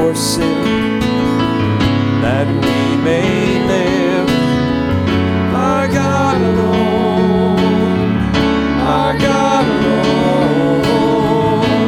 for sin, that we may live. Our God alone, our God alone.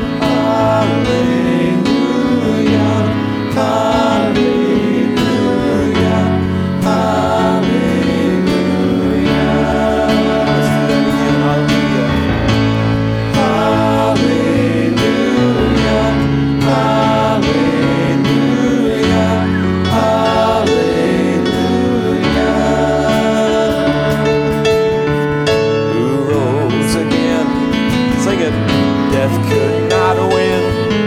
Hallelujah, hallelujah, hallelujah. Let's do that again. Hallelujah. Hallelujah, hallelujah, hallelujah. Who rose again? Sing it. Death could not win.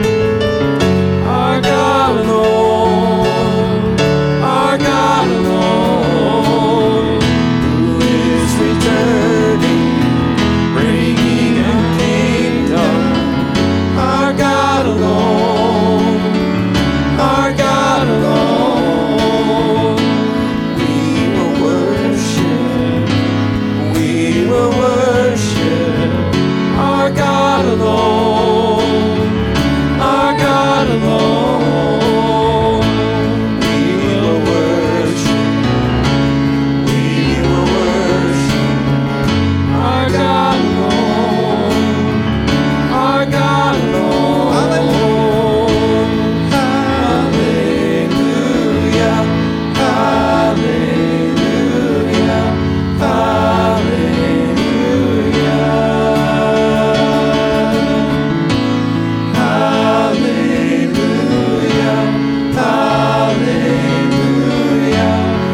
Our God alone, our God alone, who is returning, bringing a kingdom. Our God alone, our God alone. We will worship, we will worship our God alone, our God alone. We will worship, we will worship our God alone, our God alone. Hallelujah, hallelujah, hallelujah. Hallelujah, hallelujah,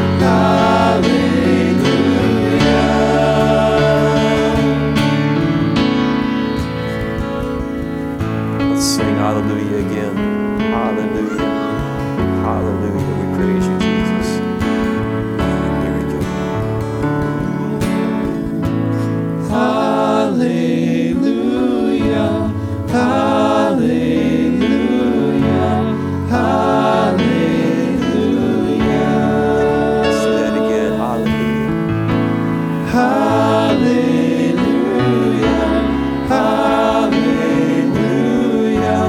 hallelujah. Let's sing hallelujah again. Hallelujah, hallelujah. We praise you, Jesus. Here we go. Hallelujah, hallelujah, hallelujah. Let's do that again. Hallelujah. Hallelujah, hallelujah,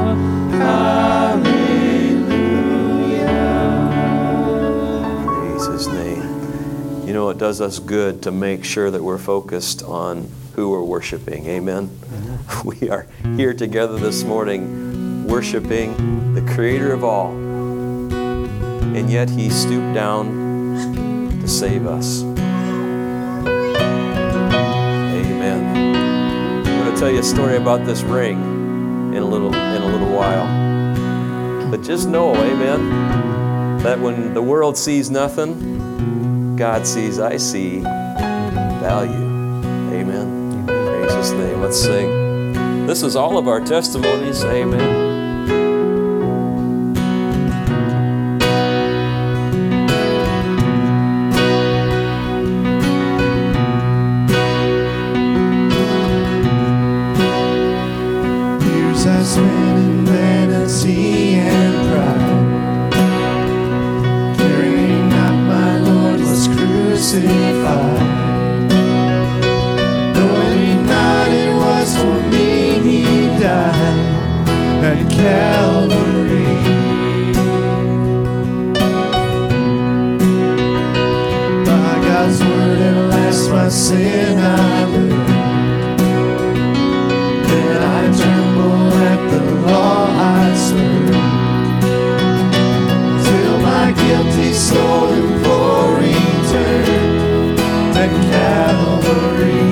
hallelujah. Praise His name. You know, it does us good to make sure that we're focused on who we're worshiping. Amen. We are here together this morning worshiping the Creator of all. And yet He stooped down to save us. Amen. I'm going to tell you a story about this ring in a little while. But just know, amen, that when the world sees nothing, God sees, I see value. Amen. Praise His name. Let's sing. This is all of our testimonies. Amen. Years I spent in vanity and pride, caring not my Lord was crucified. Knowing not it was for me He died at Calvary. By God's word at last my sin I learned. Then I tremble at the law I serve, till my guilty soul imploring turned at Calvary.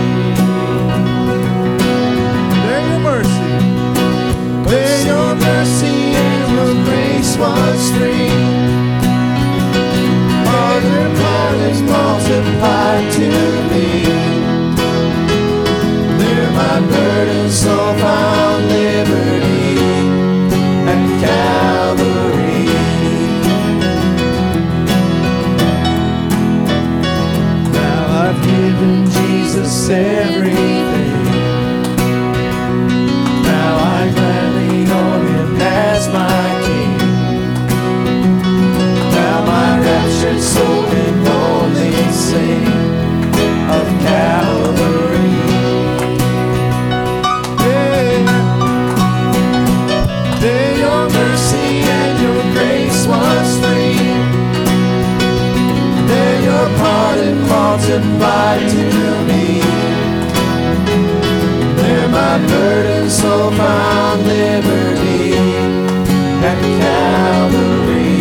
There your mercy, where your mercy and your grace was free. All your pardons multiplied to me. There my burden so found liberty at Calvary. Now I've given Jesus everything. Now I gladly know Him as my King. Now my raptured soul can only sing of Calvary. There your mercy multiplied to me. There my burden so found liberty at Calvary.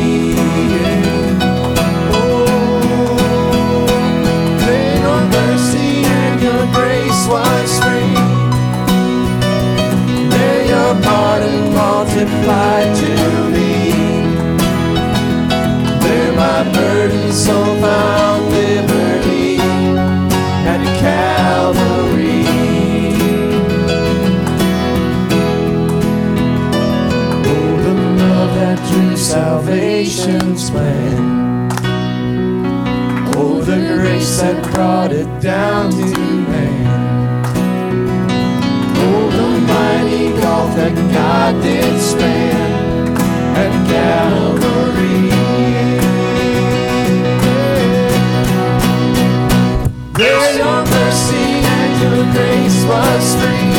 Oh, there your mercy and your grace was free. There your pardon multiplied to me. There my burden so found liberty at Calvary. Oh, the love that drew salvation's plan. Oh, the grace that brought it down to man. Oh, the mighty gulf that God did span at Calvary. There your mercy and your grace was free.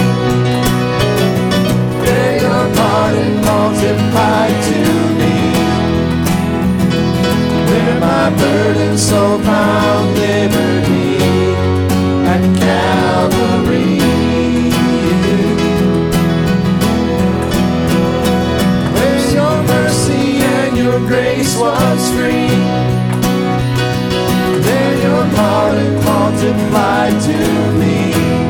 There your pardon multiplied to me. There my burden so found liberty at Calvary. Where's your mercy and your grace was free. There your pardon multiplied to me.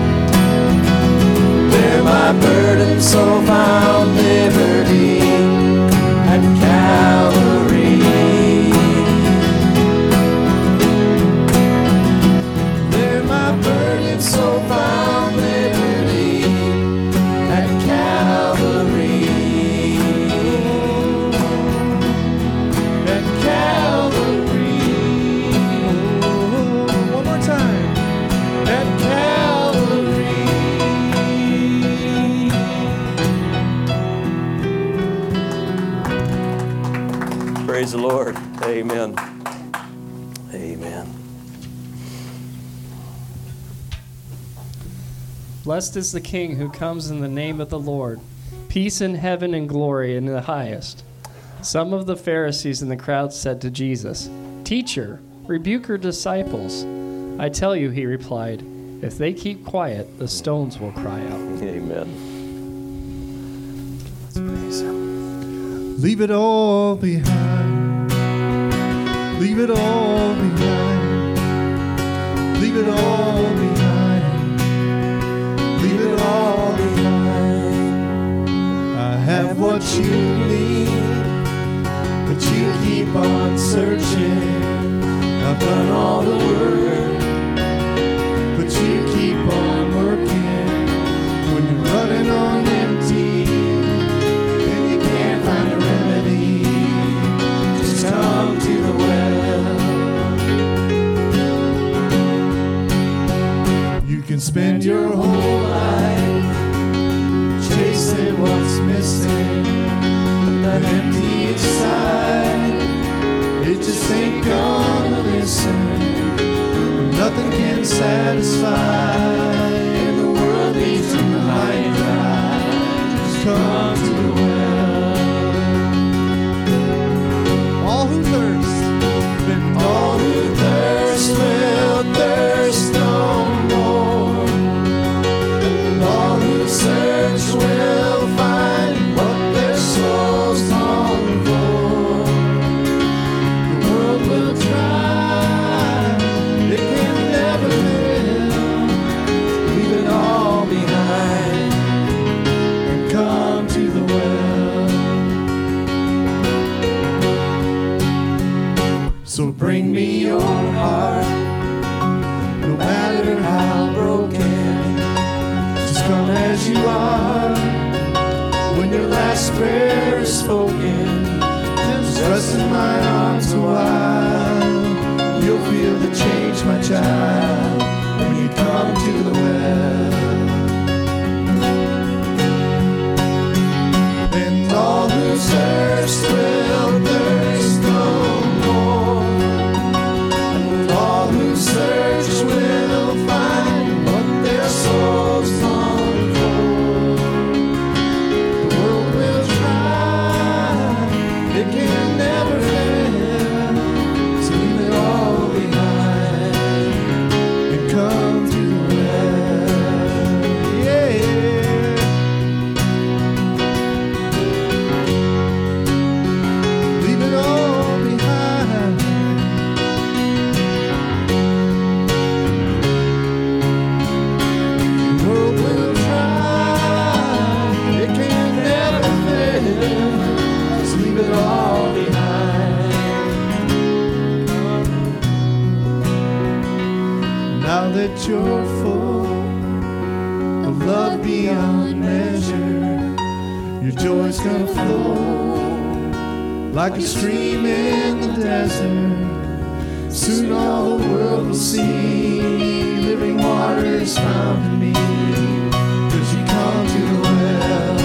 There my burden so found liberty at Calvary. There my burden so found liberty at Calvary. At Calvary. One more time. At Calvary. Praise the Lord. Amen. Amen. Blessed is the King who comes in the name of the Lord. Peace in heaven and glory in the highest. Some of the Pharisees in the crowd said to Jesus, "Teacher, rebuke your disciples." "I tell you," he replied, "if they keep quiet, the stones will cry out." Amen. Let's praise Him. Leave it all behind. Leave it all behind. Leave it all behind. Leave it all behind. I have what you need, but you keep on searching. I've done all the work, but you keep on working. When you're running on empty and you can't find a remedy, just come to the well. You can spend your whole life chasing what's missing, that empty inside, it just ain't gonna listen. Nothing can satisfy, and the world needs to remind God, just come to the well. All who thirst, and all who thirst will thirst no more. And all who search will find what their souls long for. The world will try, it can never live. Leave it all behind and come to the well. So bring me your heart, no matter how broken. Just come as you are. When your last prayer is spoken, just rest in my arms a while. You'll feel the change, my child, when you come to the well. And all who thirst will thirst no more. And all who search will find what their souls long for. The world will try, it can never fail. So leave it all behind that you're full of love beyond measure. Your joy's gonna flow like a stream in the desert. Soon all the world will see living waters found in me, 'cause you come to the well.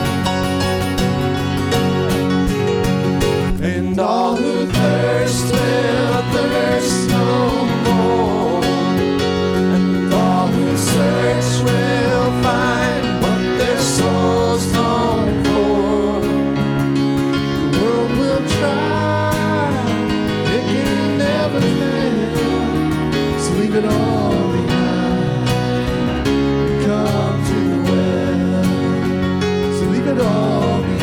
And all who thirst will thirst no more, and all who search will find what their souls long for. The world will try, it can never fail, so leave it all behind, come to the well. So leave it all behind.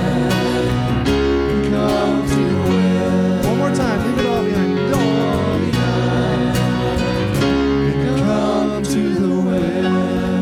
Time, leave it all behind. All behind. And come to the well.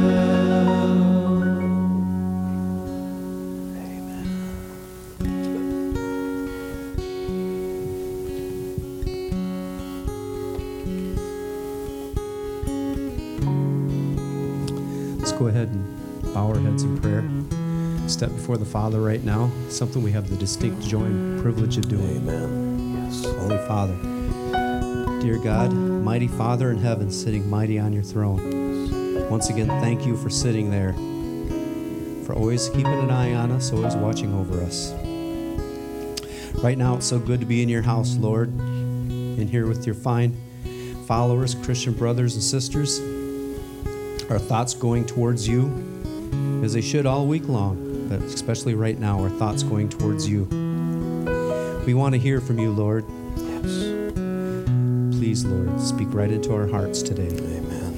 Let's go ahead and bow our heads in prayer. Step before the Father right now. Something we have the distinct joy and privilege of doing. Amen. Holy Father, dear God, mighty Father in heaven, sitting mighty on your throne. Once again, thank you for sitting there, for always keeping an eye on us, always watching over us. Right now, it's so good to be in your house, Lord, in here with your fine followers, Christian brothers and sisters. Our thoughts going towards you, as they should all week long, but especially right now, our thoughts going towards you. We want to hear from you, Lord. Yes. Please, Lord, speak right into our hearts today. Amen.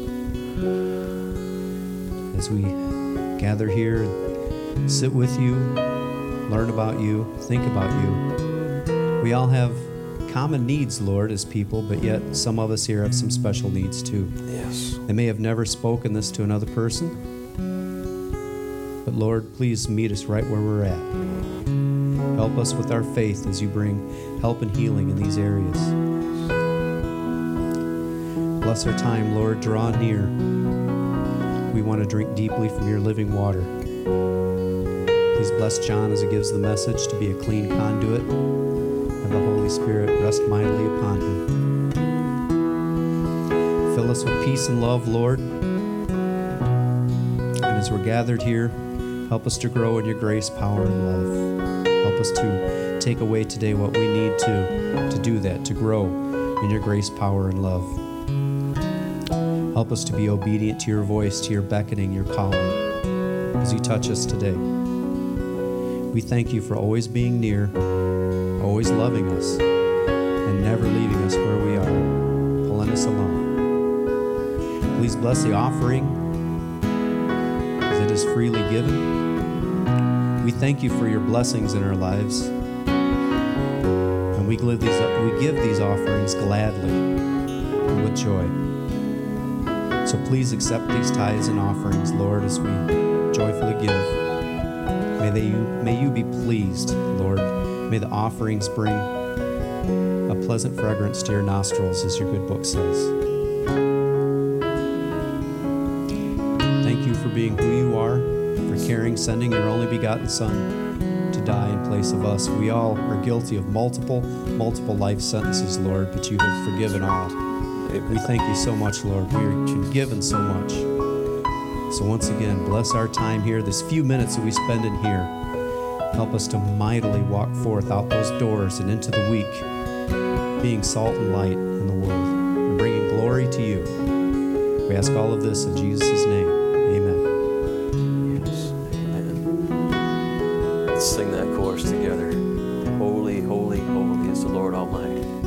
As we gather here and sit with you, learn about you, think about you. We all have common needs, Lord, as people, but yet some of us here have some special needs too. Yes. They may have never spoken this to another person, but Lord, please meet us right where we're at. Help us with our faith as you bring help and healing in these areas. Bless our time, Lord. Draw near. We want to drink deeply from your living water. Please bless John as he gives the message to be a clean conduit, and the Holy Spirit rest mightily upon him. Fill us with peace and love, Lord. And as we're gathered here, help us to grow in your grace, power, and love. Help us to take away today what we need to do that, to grow in your grace, power, and love. Help us to be obedient to your voice, to your beckoning, your calling, as you touch us today. We thank you for always being near, always loving us, and never leaving us where we are, pulling us along. Please bless the offering as it is freely given. We thank you for your blessings in our lives, and we give these offerings gladly and with joy. So please accept these tithes and offerings, Lord, as we joyfully give. May you be pleased, Lord. May the offerings bring a pleasant fragrance to your nostrils, as your good book says. Thank you for being who you are, for sending your only begotten Son to die in place of us. We all are guilty of multiple life sentences, Lord, but you have forgiven all. Amen. We thank you so much, Lord. We are forgiven so much. So once again, bless our time here, this few minutes that we spend in here. Help us to mightily walk forth out those doors and into the week, being salt and light in the world and bringing glory to you. We ask all of this in Jesus' name. Amen. Yes. Amen. Let's sing that chorus together. Holy, holy, holy is the Lord Almighty.